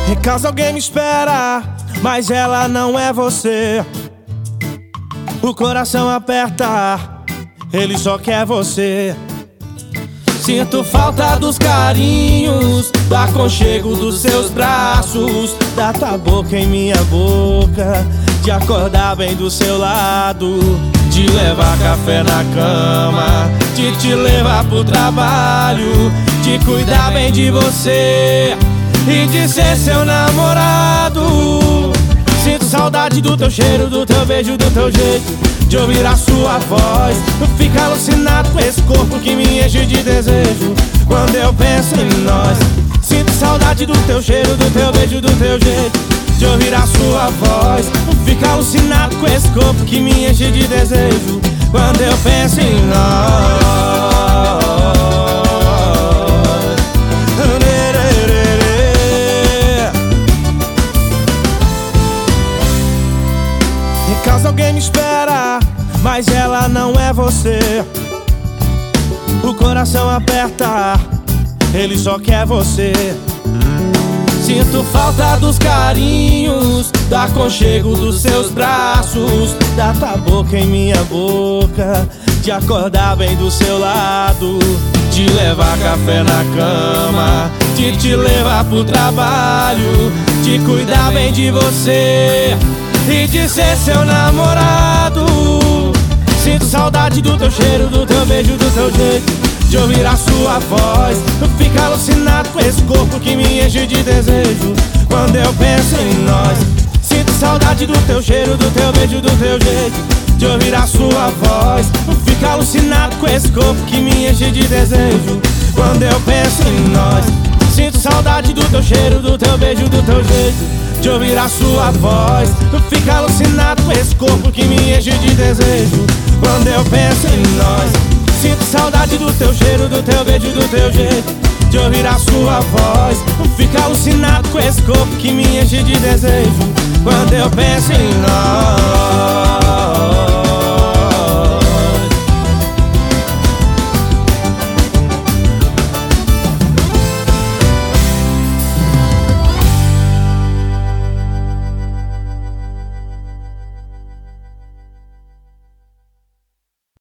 Em casa alguém me espera, mas ela não é você. O coração aperta, ele só quer você. Sinto falta dos carinhos, do aconchego dos seus braços, da tua boca em minha boca, de acordar bem do seu lado, de levar café na cama, de te levar pro trabalho, de cuidar bem de você e de ser seu namorado. Sinto saudade do teu cheiro, do teu beijo, do teu jeito, de ouvir a sua voz. Fico alucinado com esse corpo que me enche de desejo quando eu penso em nós. Sinto saudade do teu cheiro, do teu beijo, do teu jeito, de ouvir a sua voz. Fico alucinado com esse corpo que me enche de desejo quando eu penso em nós. Em casa alguém me espera, mas ela não é você. O coração aperta, ele só quer você. Sinto falta dos carinhos, do aconchego dos seus braços, da tua boca em minha boca, de acordar bem do seu lado, de levar café na cama, de te levar pro trabalho, de cuidar bem de você e de ser seu namorado. Sinto saudade do teu cheiro, do teu beijo, do teu jeito, de ouvir a sua voz. Fico alucinado com esse corpo que me enche de desejo quando eu penso em nós. Sinto saudade do teu cheiro, do teu beijo, do teu jeito, de ouvir a sua voz. Fico alucinado com esse corpo que me enche de desejo quando eu penso em nós. Sinto saudade do teu cheiro, do teu beijo, do teu jeito, de ouvir a sua voz. Fico alucinado com esse corpo que me enche de desejo quando eu penso em nós. Sinto saudade do teu cheiro, do teu beijo, do teu jeito, de ouvir a sua voz. Fico alucinado com esse corpo que me enche de desejo quando eu penso em nós.